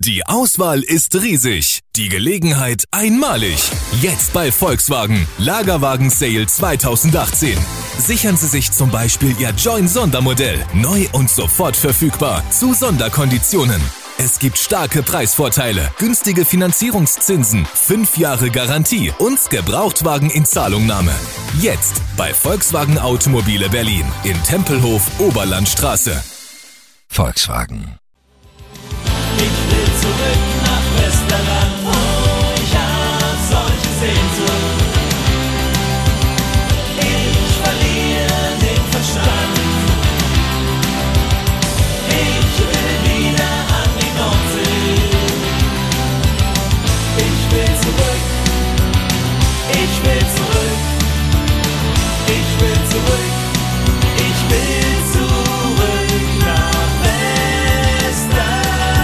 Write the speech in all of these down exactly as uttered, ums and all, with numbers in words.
Die Auswahl ist riesig, die Gelegenheit einmalig. Jetzt bei Volkswagen, Lagerwagen Sale zwanzig achtzehn. Sichern Sie sich zum Beispiel Ihr Join Sondermodell, neu und sofort verfügbar, zu Sonderkonditionen. Es gibt starke Preisvorteile, günstige Finanzierungszinsen, fünf Jahre Garantie und Gebrauchtwagen in Zahlungnahme. Jetzt bei Volkswagen Automobile Berlin in Tempelhof Oberlandstraße. Volkswagen. Ich will zurück nach Westerland, oh, ich hab solche Sehnsucht. Ich verliere den Verstand. Ich will wieder an die Nordsee. Ich will zurück, ich will zurück, ich will zurück, ich will zurück nach Westerland.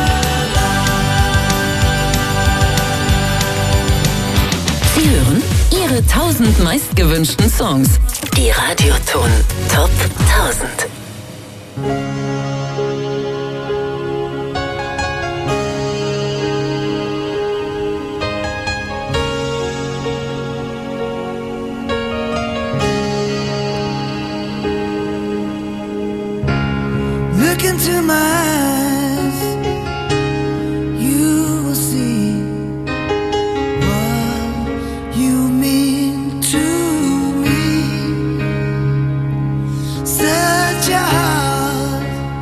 Sie hören Ihre tausend meistgewünschten Songs. Die Radioton Top tausend. Look into my eyes, you will see what you mean to me. Search your heart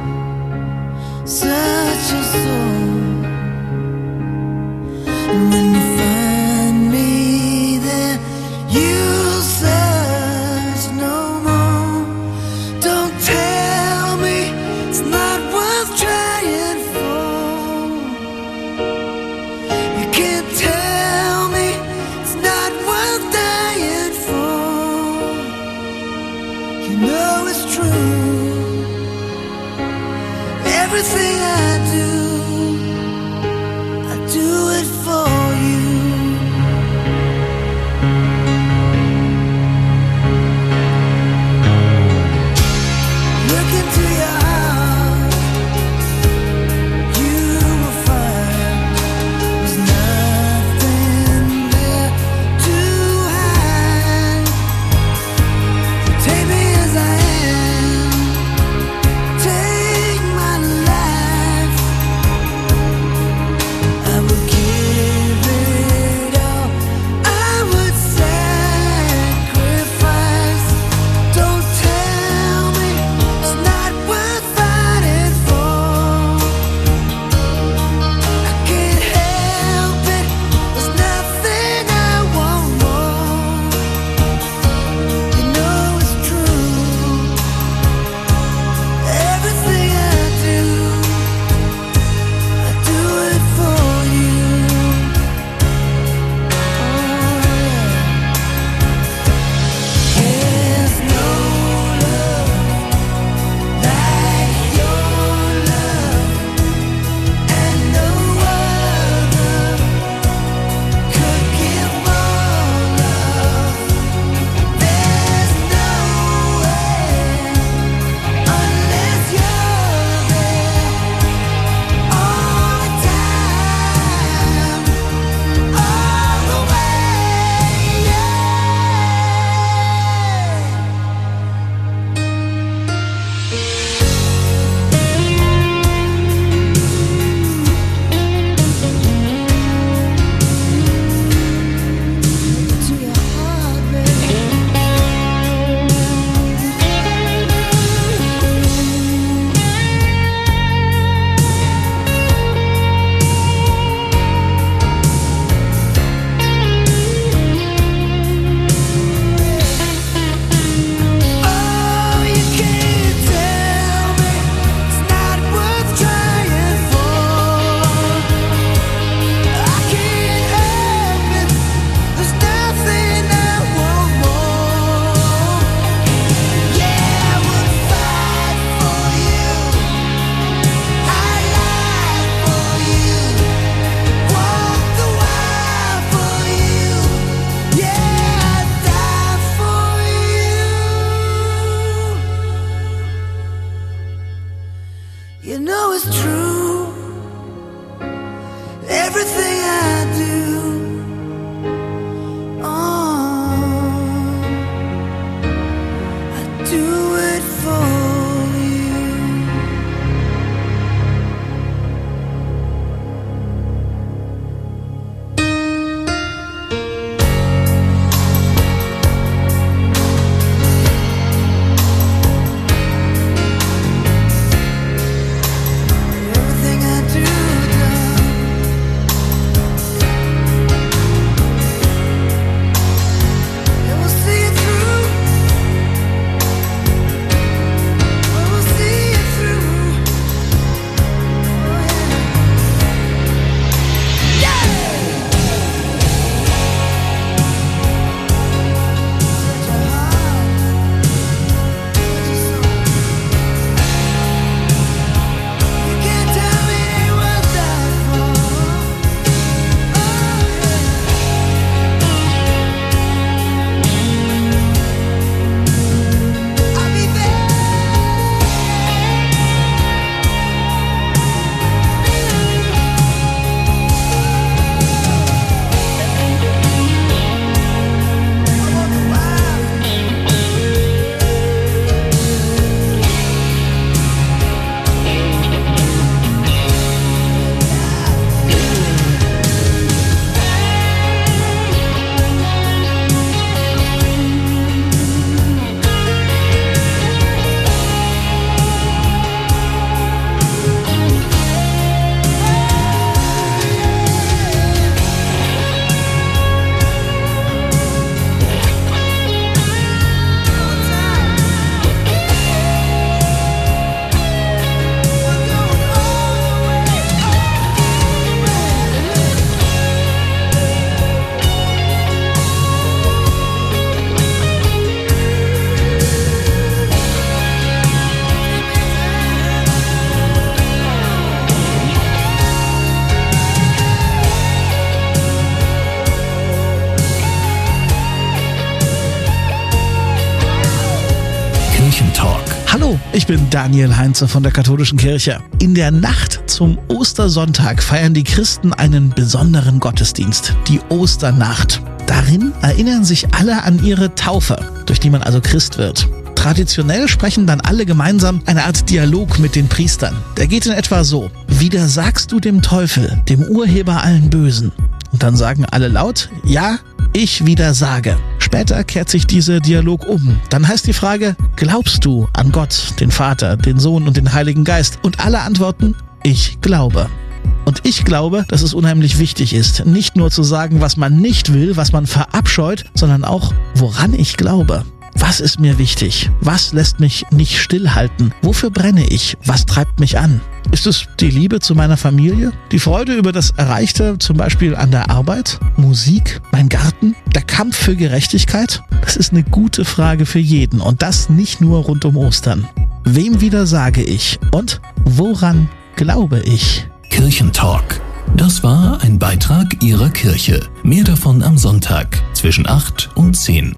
Hallo, ich bin Daniel Heinze von der Katholischen Kirche. In der Nacht zum Ostersonntag feiern die Christen einen besonderen Gottesdienst, die Osternacht. Darin erinnern sich alle an ihre Taufe, durch die man also Christ wird. Traditionell sprechen dann alle gemeinsam eine Art Dialog mit den Priestern. Der geht in etwa so: Widersagst du dem Teufel, dem Urheber allen Bösen? Und dann sagen alle laut: Ja, ich widersage. Später kehrt sich dieser Dialog um. Dann heißt die Frage: Glaubst du an Gott, den Vater, den Sohn und den Heiligen Geist? Und alle antworten: Ich glaube. Und ich glaube, dass es unheimlich wichtig ist, nicht nur zu sagen, was man nicht will, was man verabscheut, sondern auch, woran ich glaube. Was ist mir wichtig? Was lässt mich nicht stillhalten? Wofür brenne ich? Was treibt mich an? Ist es die Liebe zu meiner Familie? Die Freude über das Erreichte, zum Beispiel an der Arbeit? Musik? Mein Garten? Der Kampf für Gerechtigkeit? Das ist eine gute Frage für jeden und das nicht nur rund um Ostern. Wem widersage ich? Und woran glaube ich? Kirchentalk. Das war ein Beitrag Ihrer Kirche. Mehr davon am Sonntag zwischen acht und zehn.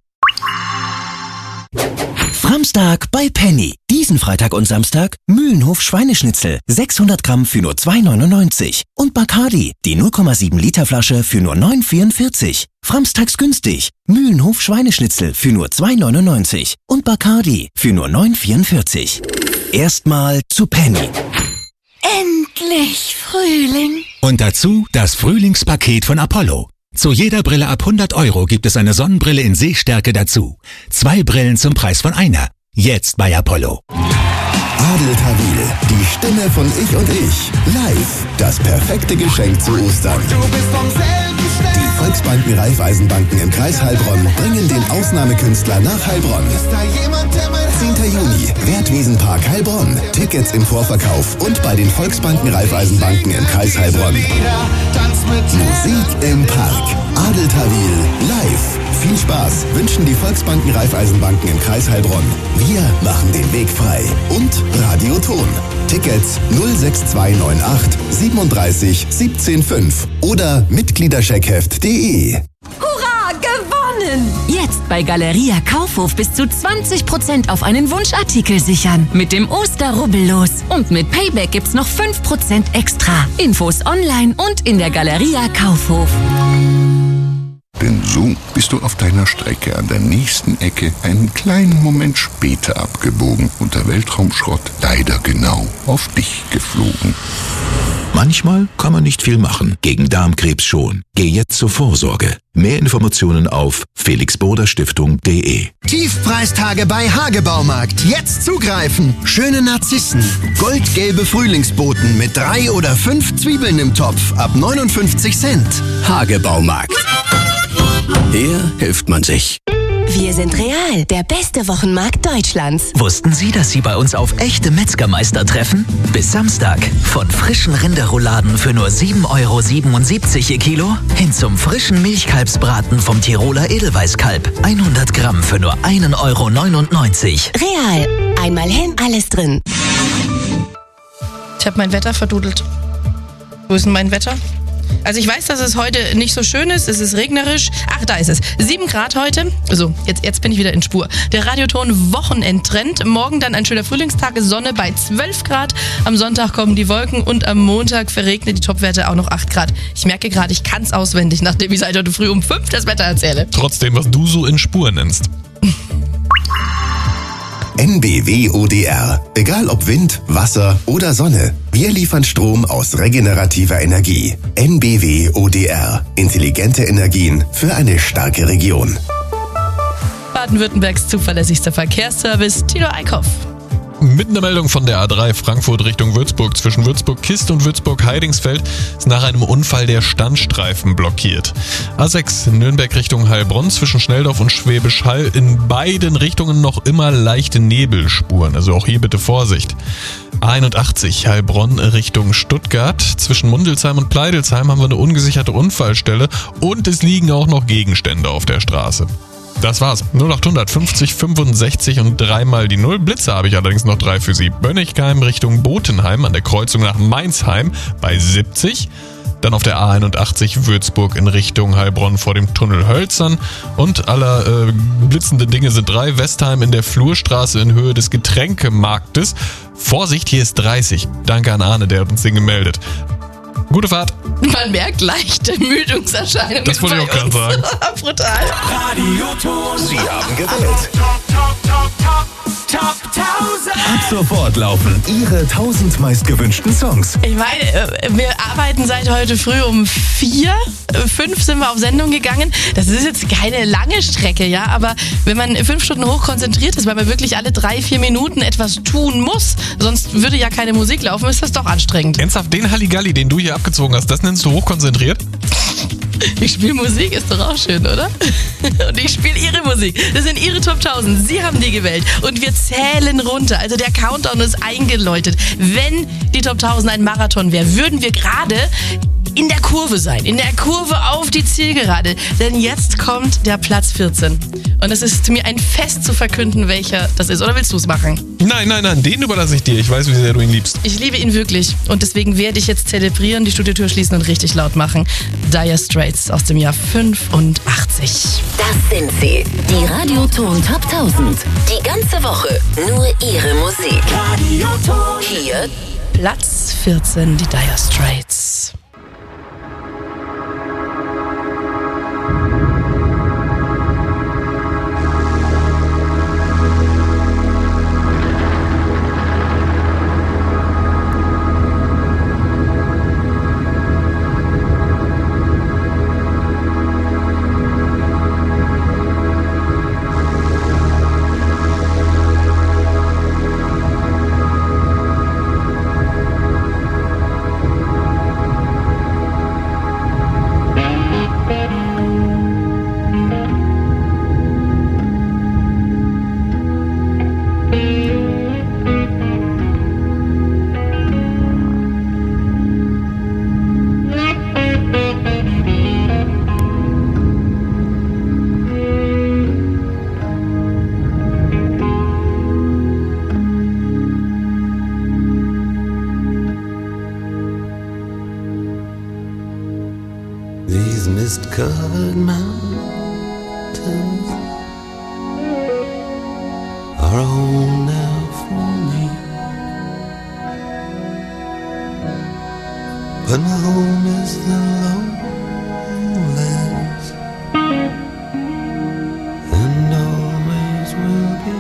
Framstag bei Penny. Diesen Freitag und Samstag Mühlenhof Schweineschnitzel. sechshundert Gramm für nur zwei neunundneunzig. Und Bacardi, die null Komma sieben Liter Flasche für nur neun vierundvierzig. Framstags günstig. Mühlenhof Schweineschnitzel für nur zwei neunundneunzig. Und Bacardi für nur neun vierundvierzig. Erstmal zu Penny. Endlich Frühling. Und dazu das Frühlingspaket von Apollo. Zu jeder Brille ab hundert Euro gibt es eine Sonnenbrille in Sehstärke dazu. Zwei Brillen zum Preis von einer. Jetzt bei Apollo. Adel Tawil, die Stimme von Ich und Ich. Live, das perfekte Geschenk zu Ostern. Die Volksbanken Raiffeisenbanken im Kreis Heilbronn bringen den Ausnahmekünstler nach Heilbronn. zehnter Juni, Wertwiesenpark Heilbronn. Tickets im Vorverkauf und bei den Volksbanken Raiffeisenbanken im Kreis Heilbronn. Musik im Park. Adel Tawil live. Viel Spaß wünschen die Volksbanken Raiffeisenbanken im Kreis Heilbronn. Wir machen den Weg frei. Und Radioton. Tickets null sechs zwei neun acht siebenunddreißig siebzehn fünf oder mitgliederscheckheft punkt de. Hurra, gewonnen! Jetzt bei Galeria Kaufhof bis zu zwanzig Prozent auf einen Wunschartikel sichern. Mit dem Osterrubbellos. Und mit Payback gibt's noch fünf Prozent extra. Infos online und in der Galeria Kaufhof. Denn so bist du auf deiner Strecke an der nächsten Ecke einen kleinen Moment später abgebogen und der Weltraumschrott leider genau auf dich geflogen. Manchmal kann man nicht viel machen, gegen Darmkrebs schon. Geh jetzt zur Vorsorge. Mehr Informationen auf felix-boder-stiftung punkt de. Tiefpreistage bei Hagebaumarkt. Jetzt zugreifen. Schöne Narzissen. Goldgelbe Frühlingsboten mit drei oder fünf Zwiebeln im Topf ab neunundfünfzig Cent. Hagebaumarkt. Hier hilft man sich. Wir sind Real, der beste Wochenmarkt Deutschlands. Wussten Sie, dass Sie bei uns auf echte Metzgermeister treffen? Bis Samstag. Von frischen Rinderrouladen für nur sieben Euro siebenundsiebzig je Kilo hin zum frischen Milchkalbsbraten vom Tiroler Edelweißkalb. hundert Gramm für nur ein Euro neunundneunzig. Real. Einmal hin, alles drin. Ich habe mein Wetter verdudelt. Wo ist denn mein Wetter? Also ich weiß, dass es heute nicht so schön ist, es ist regnerisch. Ach, da ist es. sieben Grad heute. So, jetzt, jetzt bin ich wieder in Spur. Der Radioton Wochenendtrend. Morgen dann ein schöner Frühlingstag, Sonne bei zwölf Grad. Am Sonntag kommen die Wolken und am Montag verregnet die Topwerte auch noch acht Grad. Ich merke gerade, ich kann es auswendig, nachdem ich seit heute früh um fünf das Wetter erzähle. Trotzdem, was du so in Spur nennst. N B W O D R. Egal ob Wind, Wasser oder Sonne. Wir liefern Strom aus regenerativer Energie. N B W O D R. Intelligente Energien für eine starke Region. Baden-Württembergs zuverlässigster Verkehrsservice, Tilo Eickhoff. Mit einer Meldung von der A drei Frankfurt Richtung Würzburg zwischen Würzburg-Kist und Würzburg-Heidingsfeld ist nach einem Unfall der Standstreifen blockiert. A sechs Nürnberg Richtung Heilbronn zwischen Schnelldorf und Schwäbisch Hall in beiden Richtungen noch immer leichte Nebelspuren, also auch hier bitte Vorsicht. A einundachtzig Heilbronn Richtung Stuttgart zwischen Mundelsheim und Pleidelsheim haben wir eine ungesicherte Unfallstelle und es liegen auch noch Gegenstände auf der Straße. Das war's. null acht fünfzig fünfundsechzig und dreimal die Null. Blitze habe ich allerdings noch drei für Sie. Bönnigheim Richtung Botenheim an der Kreuzung nach Mainzheim bei siebzig. Dann auf der A einundachtzig Würzburg in Richtung Heilbronn vor dem Tunnel Hölzern. Und aller äh, blitzende Dinge sind drei. Westheim in der Flurstraße in Höhe des Getränkemarktes. Vorsicht, hier ist dreißig. Danke an Arne, der hat uns den gemeldet. Gute Fahrt. Man merkt leichte Ermüdungserscheinungen. Das wollte ich auch gerade sagen. Brutal. Radioton. Sie haben gewählt. Top tausend. Ab sofort laufen Ihre tausend meistgewünschten Songs. Ich meine, wir arbeiten seit heute früh um vier. Fünf sind wir auf Sendung gegangen. Das ist jetzt keine lange Strecke, ja, aber wenn man fünf Stunden hochkonzentriert ist, weil man wirklich alle drei, vier Minuten etwas tun muss, sonst würde ja keine Musik laufen, ist das doch anstrengend. Ernsthaft, den Halligalli, den du hier abgezogen hast, das nennst du hochkonzentriert? Ich spiele Musik, ist doch auch schön, oder? Und ich spiele ihre Musik. Das sind ihre Top tausend. Sie haben die gewählt. Und wir zählen runter. Also der Countdown ist eingeläutet. Wenn die Top tausend ein Marathon wäre, würden wir gerade in der Kurve sein. In der Kurve auf die Zielgerade. Denn jetzt kommt der Platz vierzehn. Und es ist mir ein Fest zu verkünden, welcher das ist. Oder willst du es machen? Nein, nein, nein, den überlasse ich dir. Ich weiß, wie sehr du ihn liebst. Ich liebe ihn wirklich. Und deswegen werde ich jetzt zelebrieren, die Studiotür schließen und richtig laut machen. Dire Straits aus dem Jahr fünfundachtzig. Das sind sie. Die Radioton Top tausend. Die ganze Woche nur ihre Musik. Radioton. Hier Platz vierzehn, die Dire Straits. These mist-covered mountains are a home now for me, but my home is the lowlands, and always will be.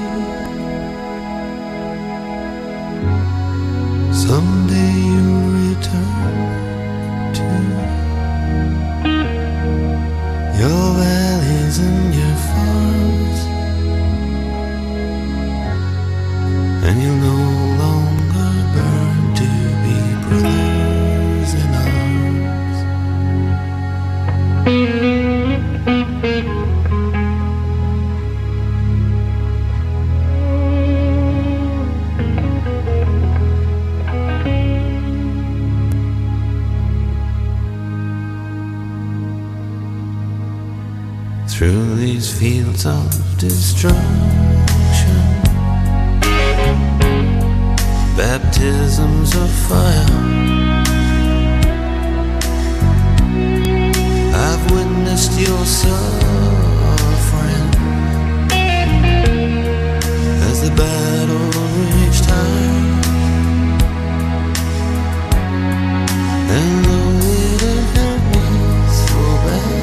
Someday you'll return to your valleys and your farms, and you'll no longer burn to be brothers in arms. Through these fields of destruction, baptisms of fire, I've witnessed your suffering as the battle reached high, and though it hurt me so bad,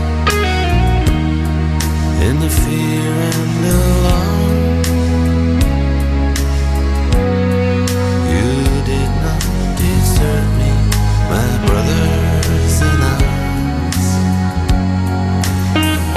in the fear and alarm, you did not desert me, my brothers in arms.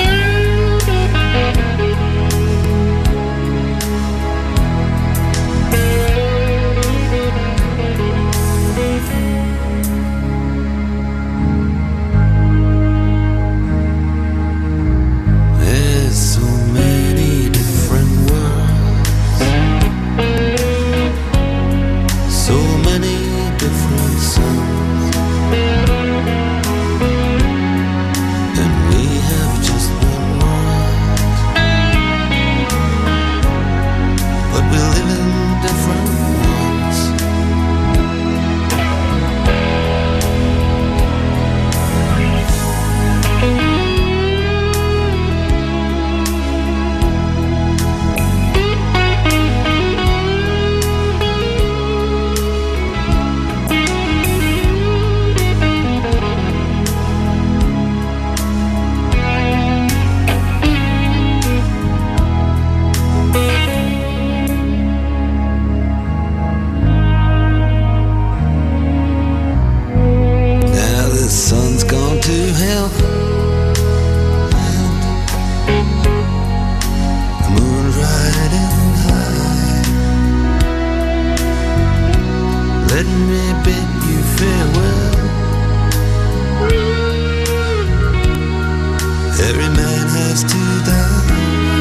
Every man has to die,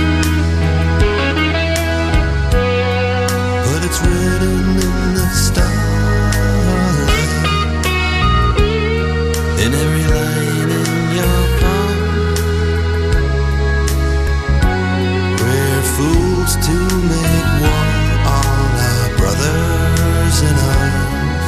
but it's written in the starlight, in every line in your palm. We're fools to make war on our brothers in arms.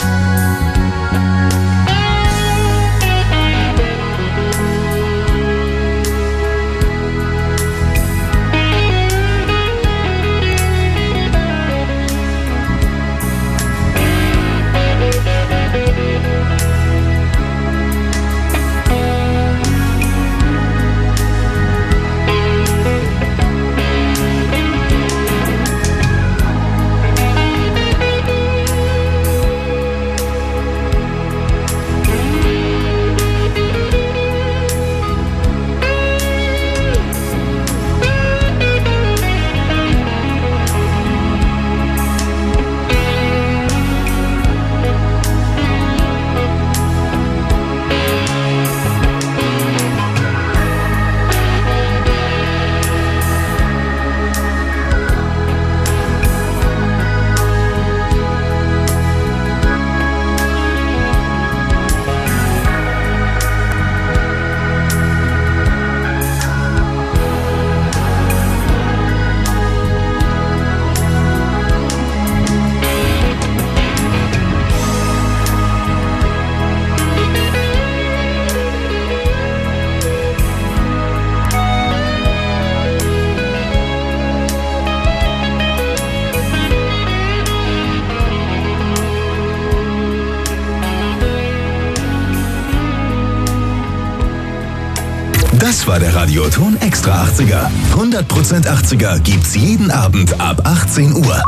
Das war der Radioton Extra achtziger. hundert Prozent achtziger gibt's jeden Abend ab achtzehn Uhr.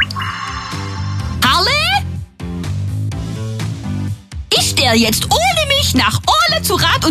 Harle? Ich stelle jetzt ohne mich nach Ole zu Rat und